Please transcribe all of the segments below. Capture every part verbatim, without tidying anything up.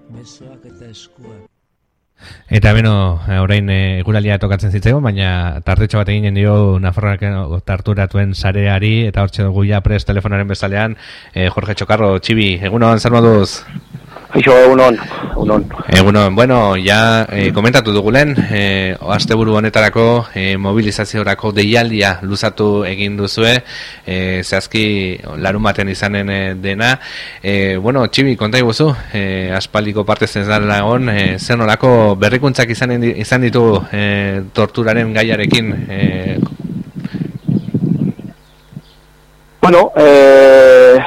Besoak eta eskuak. Eta beno, orain e, guralia tokatzen zitzaigun, baina tartetxo bat eginen dio Nafarroako tarturatuen sareari, eta hortxe dugu ja prest telefonaren bezalean, e, Jorge Txokarro, Txibi, egunon, zer moduz? Eixo, egunon, egunon. Egunon, bueno, ja e, komentatu dugulen, e, asteburu honetarako e, mobilizaziorako deialdia luzatu egin duzue, e, zehazki larun baten izanen e, dena. E, bueno, Txibi, konta iguzu, e, aspaldiko parte zen dagoen, e, zer nolako berrikuntzak izan, izan ditu e, torturaren gaiarekin? E... Bueno, eh...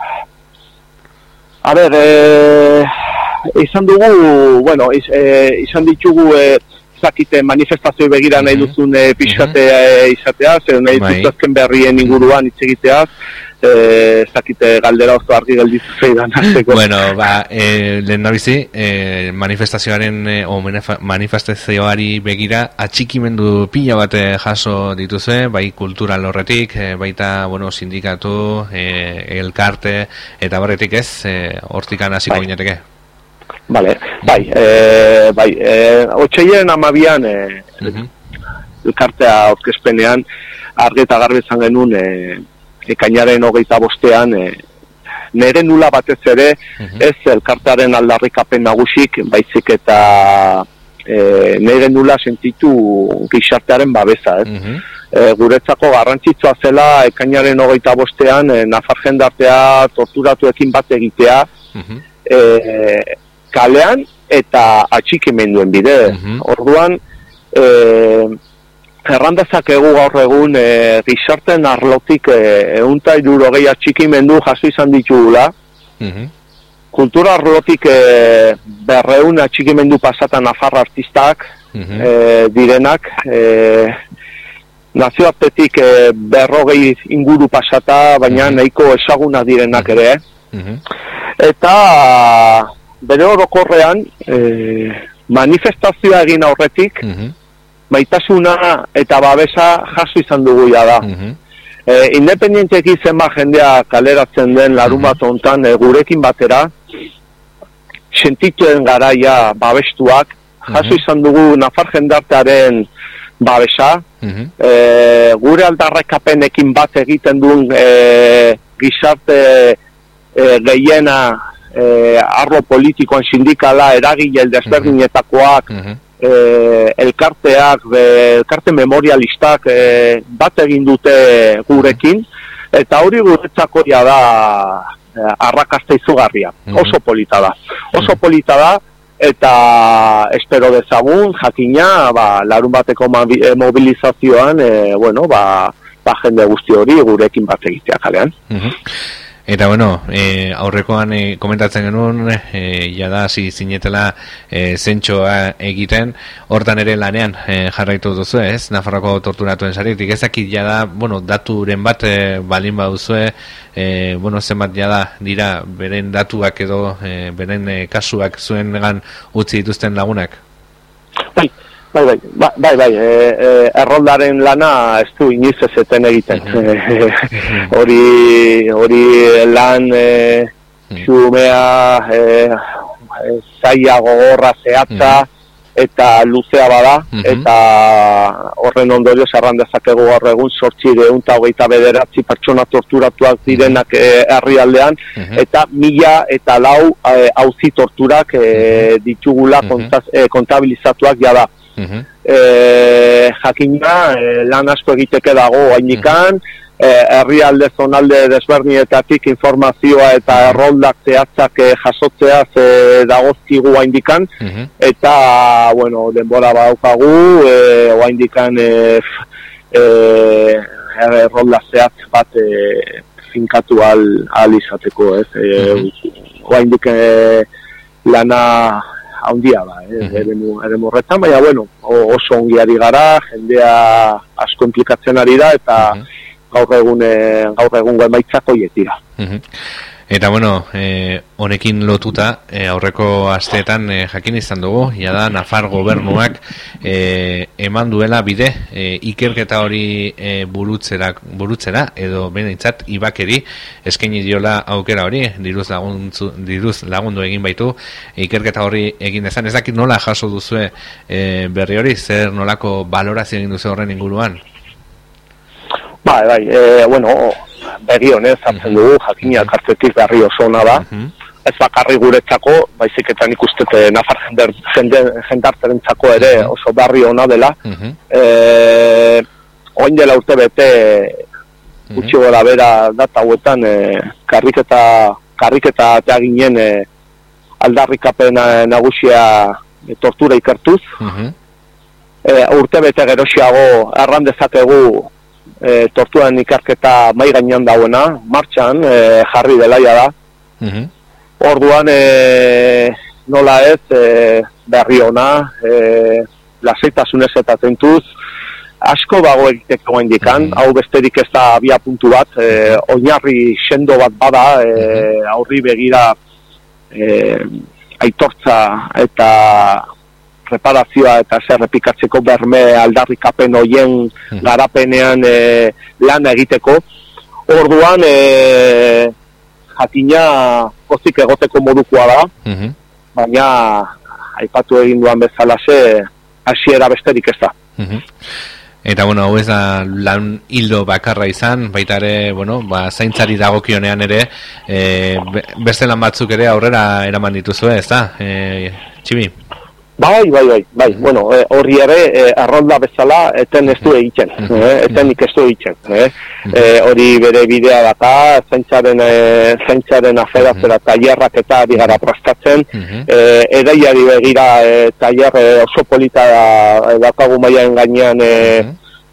A ber, eh, izan dugu, bueno, iz, eh, izan ditugu eh, zakite manifestazio begira nahi duzun eh, pixkatea eh, izatea, zer nahi duzazken berrien inguruan hitz egiteaz, eh, zakite galdera oso argi geldizu zeidan azteko. Bueno, ba, eh, lehen nabizi, eh, manifestazioaren, eh, o manifestazioari begira, atxikimendu pila bat jaso dituzue, bai kultural horretik, eh, baita, bueno, sindikatu, eh, elkarte, eta barretik ez, eh, hortikan hasiko bai. Gineteke. Vale, bai, eh, bai, eh, otxeien amabian, eh, uh-huh. elkartea aurkezpenean, argi eta garbi izan genuen, eh, ekainaren hogeita bostean, e, nere nula batez ere, uh-huh. ez elkartearen aldarrikapen nagusik, baizik eta e, nere nula sentitu gizartearen babesa, ez? Uh-huh. E, guretzako garrantzitsua zela, ekainaren hogeita bostean, e, Nafar jendartea torturatuekin bat egitea, uh-huh. e, kalean eta atxikimenduen bide. Uh-huh. Orduan, e, errandazak egu gaur egun e, gizarten arlotik e, eunta irurogei atxikimendu jaso izan ditugula. Uh-huh. Kultura arlotik e, berreun atxikimendu pasatan Nafar artistak uh-huh. e, direnak. E, nazioartetik e, berrogei inguru pasata, baina uh-huh. nahiko ezaguna direnak uh-huh. ere. Uh-huh. Eta bere orokorrean e, manifestazioa egin aurretik, uh-huh. maitasuna eta babesa jaso izan dugu ja da. Uh-huh. E, independienteki zenba jendea kaleratzen den larun bat hontan e, gurekin batera, sentituen garaia babestuak, jaso uh-huh. izan dugu Nafar jendartearen babesa, uh-huh. e, gure aldarrekapenekin bat egiten duen e, gizarte e, gehiena e, arlo politikoan sindikala, eragile desberdinetakoak, uh-huh. Eh, elkarteak, eh, elkarte memorialistak eh, bat egin dute gurekin, eta hori guretzako ja da eh, arrakasta izugarria. Mm-hmm. Oso polita da. Oso polita da, eta espero dezagun, jakina, ba, larun bateko mobilizazioan, eh, bueno, ba, ba, jende guzti hori gurekin bat egitea kalean. Mm-hmm. Eta bueno, e, aurrekoan e, komentatzen genuen, e, jada hasi zinetela e, zentsoa egiten, hortan ere lanean e, jarraitu duzu, ez? Nafarroako torturatuen saretik, ezakit jada, bueno, daturen bat e, balin baduzue, e, bueno, zenbat jada dira beren datuak edo e, beren e, kasuak zuen egan utzi dituzten lagunak? Bai. Bai, bai, bai, bai, bai. E, e, erroldaren lana ez du iniz ezeten egiten. Hori uh-huh. hori lan e, xumea, e, zaila gogorra zehatza, uh-huh. eta luzea bada, uh-huh. eta horren ondorio zerran dezakegu gaur egun zortzireun eta hogeita bederatzi pertsona torturatuak direnak herrialdean, uh-huh. eta mila eta lau e, auzi torturak e, ditugula uh-huh. kontaz, e, kontabilizatuak jada. Uh-huh. E, jakina e, lan asko egiteke dago hainikan, uh-huh. e, herrialde zonalde desberdinetatik informazioa eta uh-huh. erroldak zehatzak e, jasotzeaz e, dagozkigu hainikan, uh-huh. eta bueno, denbora badaukagu e, hainikan e, e, errolda zehatz bat e, finkatu al, al izateko, ez? Uh-huh. Haindik e, lana handia da, eh, uh-huh. eremu, eremu horretan, baina, bueno, oso ongiari gara, jendea asko implikatzen ari da, eta uh-huh. gaur egun, gaur egun emaitzak hoiek dira. Uh-huh. Eta bueno, eh, honekin lotuta eh, aurreko asteetan eh, jakin izan dugu, ja da Nafar gobernuak eh, eman duela bide eh, ikerketa hori eh, burutzera, burutzera edo benetzat ibakeri eskaini diola aukera hori, diruz laguntzu, diruz lagundu egin baitu ikerketa hori egin dezan. Ez dakit nola jaso duzue eh, berri hori, zer nolako balorazio egin duzu horren inguruan? Bai, bai, e, bueno, begi honez hartzen dugu, jakina kartetik berri oso ona da, ez bakarri guretzako, baizik eta nik uste Nafar jendarterentzako ere oso berri ona dela. E, oin dela urte bete, gutxi gola bera data hauetan, e, karriketa, karriketa atea ginen e, aldarrikapen nagusia e, tortura ikertuz. E, urte bete gerosiago erran dezakegu E, torturan ikerketa mai gainean dauena, martxan e, jarri delaia da. Uh-huh. Orduan e, nola ez e, berri ona, e, lasaitasunez eta tentuz, asko dago egiteko gaindikan, uh-huh. hau besterik ez da abia puntu bat, e, oinarri sendo bat bada, e, aurri begira e, aitortza eta reparazioa eta zer repikatzeko berme aldarrikapen hoien garapenean e, lan egiteko. Orduan e, jakina pozik egoteko modukoa da, uh-huh. baina aipatu egin duan bezalaxe hasiera besterik ez da. Uh-huh. Eta bueno, hau ez da lan hildo bakarra izan, baita ere, bueno, ba, zaintzari dagokionean ere, e, beste lan batzuk ere aurrera eraman dituzu, ez da, e, Txibi? Bai, bai, bai, bai, bueno, horri ere, eh, arrolda bezala, eten ez du egiten, eh, etenik ez du egiten, eh, eh, hori bere bidea daka, zaintzaren, eh, zaintzaren aferazera tailerrak eta bigara praskatzen, eh, edaiari begira eh, tailer eh, oso polita da, dakagu maiaen gainean eh,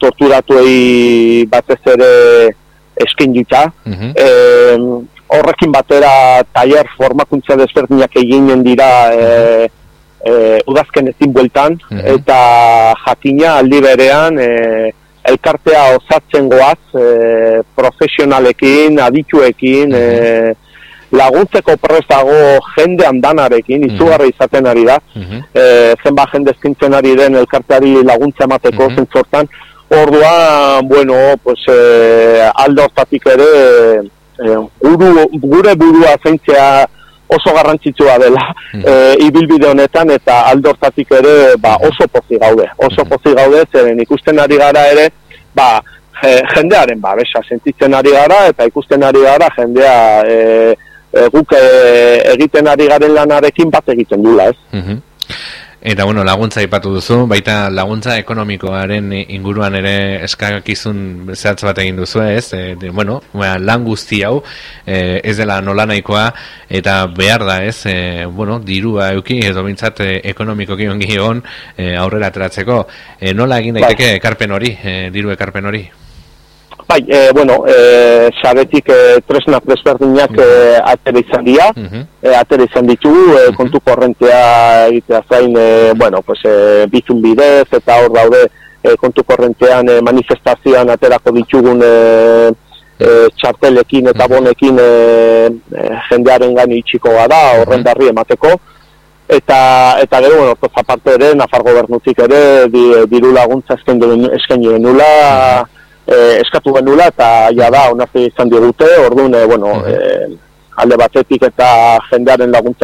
torturatuei batez ere eskin dita, eh, horrekin batera tailer formakuntza desberdinak eginen dira, eh, E, udazken ezin bueltan, uh-huh. eta jakina aldi berean e, elkartea osatzen goaz, e, profesionalekin, adituekin, uh-huh. e, laguntzeko prest dago jende andanarekin, izugarra izaten ari da, uh-huh. e, zenba jende eskintzen ari den elkarteari laguntza emateko uh-huh. zentzortan, orduan, bueno, pues, e, alde hortatik ere, e, guru, gure burua zeintzea oso garrantzitsua dela mm. e, ibilbide honetan eta aldortatik ere ba, oso pozi gaude, oso pozi gaude zeren ikusten ari gara ere ba, e, jendearen babesa sentitzen ari gara eta ikusten ari gara jendea e, e, guk e, egiten ari garen lanarekin bat egiten dula, ez? Mm-hmm. Eta bueno, laguntza aipatu duzu, baita laguntza ekonomikoaren inguruan ere eskakizun zehatz bat egin duzu, ez? E, de, bueno, lan guzti hau e, ez dela nola nahikoa eta behar da, ez? E, bueno, dirua euki edo bintzat e, ekonomikoki ongi egon e, aurrera ateratzeko. E, nola egin daiteke ekarpen hori, e, diru ekarpen hori? Bai, e, bueno, e, sabetik e, tresna presberdinak e, atera izan dira, uh-huh. e, atera izan ditugu, e, kontu korrentea egitea zain, e, bueno, pues, e, bizun bidez, eta hor daude e, kontu korrentean e, manifestazioan aterako ditugun e, e, txartelekin eta bonekin e, e, jendearen gani itxiko da, horren darri emateko, eta eta gero, bueno, toz aparte ere, Nafar gobernutik ere, di, diru laguntza eskaini genula, Eh, eskatu genula eta ja da onartu izan digute, orduan, eh, bueno, eh, alde batetik eta jendearen laguntza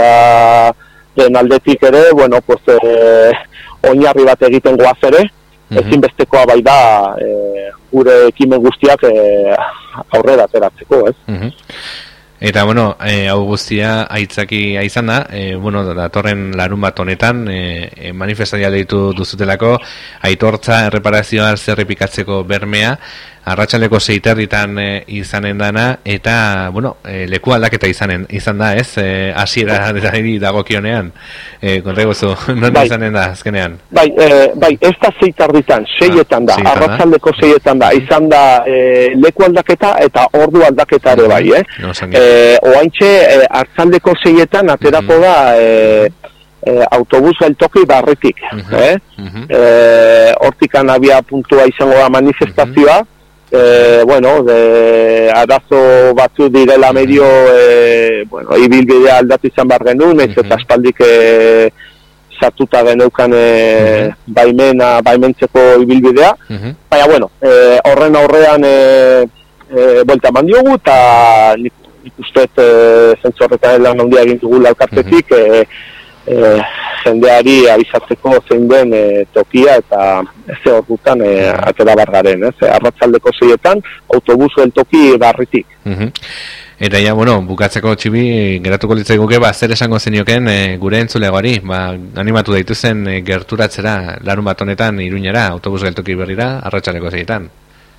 den aldetik ere, bueno, pues, eh, oinarri bat egiten goaz ere, uh-huh. ezinbestekoa bai da eh, gure ekimen guztiak eh, aurrera ateratzeko, ez? Uh-huh. Eta, bueno, e, hau guztia aitzaki izan da, e, bueno, datorren larun bat honetan, e, manifestaria deitu duzutelako, aitortza, erreparazioa, zerrepikatzeko bermea, arratsaldeko seiterritan e, izanen dana, eta, bueno, e, leku aldaketa izanen, izan da, ez? E, hasiera dagokionean, e, kontaiguzu, non bai. Izanen da, azkenean? Bai, e, bai, ez da seiterritan, seietan da, ah, arratsaldeko seietan da, izan da e, leku aldaketa eta ordu aldaketa ere bai, eh? No, e, oaintxe, e, arratsaldeko seietan aterako da, e, E, autobus geltoki barretik, uh-huh, eh? Uh-huh. E, hortikan abia puntua izango da manifestazioa, uh-huh. e, bueno, de, arazo batzu direla medio, e, bueno, ibilbidea aldatu izan behar genuen, ez eta espaldik e, sartuta geneukan e, baimena, baimentzeko ibilbidea, baina, bueno, e, horren aurrean e, e, buelta mandiogu, eta nik, nik usteet e, zentzu horretan lan handia egin dugula elkartetik, e, e, jendeari abizatzeko zein den e, tokia eta ez ordutan e, atera bargaren, ez? Arratsaldeko seietan autobus geltoki barritik. Uh-huh. Eta ja, bueno, bukatzeko Txibi, geratuko litzaiguke, ba, zer esango zenioken e, gure entzulegoari, ba, animatu daituzen e, gerturatzera larun bat honetan Iruñera, autobus geltoki berrira, arratsaldeko seietan.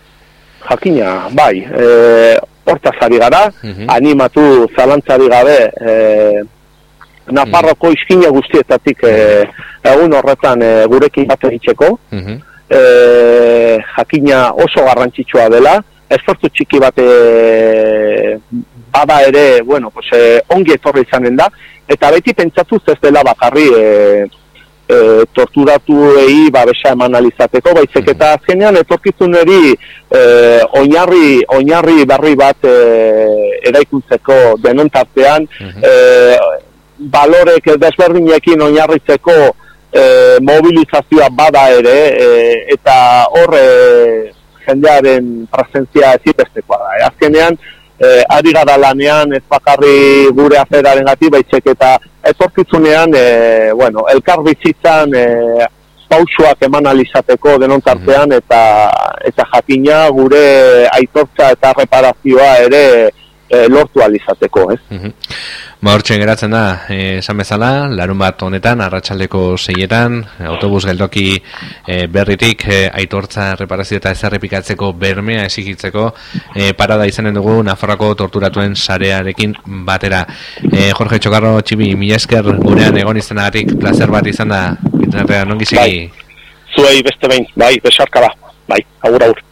Jakina, bai, e, hortaz ari gara, uh-huh. animatu zalantzari gabe, e, Nafarroko iskina guztietatik e, egun horretan e, gurekin bat egiteko, uh-huh. e, jakina oso garrantzitsua dela, esfortzu txiki bat e, bada ere, bueno, pues, e, ongi etorri izanen da, eta beti pentsatuz ez dela bakarri e, e, torturatuei babesa eman alizateko, baizik uh-huh. eta azkenean etorkizuneri e, oinarri, oinarri berri bat e, eraikuntzeko denon tartean, uh-huh. e, balorek desberdinekin oinarritzeko e, mobilizazioa bada ere e, eta hor e, jendearen presentzia ezibestekoa da. E, azkenean, e, ari gara lanean ez bakarri gure aferaren gati, baitzek eta etorkizunean, e, bueno, elkar bizitzan e, pausuak eman alizateko denontartean eta, eta jakina gure aitortza eta reparazioa ere E, lortu alizateko, ez? Uh-huh. Ba, hortxe geratzen da, esan bezala, larun bat honetan, arratsaldeko seietan, autobus geltoki e, berritik, e, aitortza, reparazio eta ezerrepikatzeko bermea esikitzeko, e, parada izanen dugu Nafarroako torturatuen sarearekin batera. E, Jorge Txokarro, Txibi, mila esker gurean egon izanagatik, placer bat izan da, internetean, ongi segi? Bai, zuei beste behin, bai, besarka da, bai, agur, agur.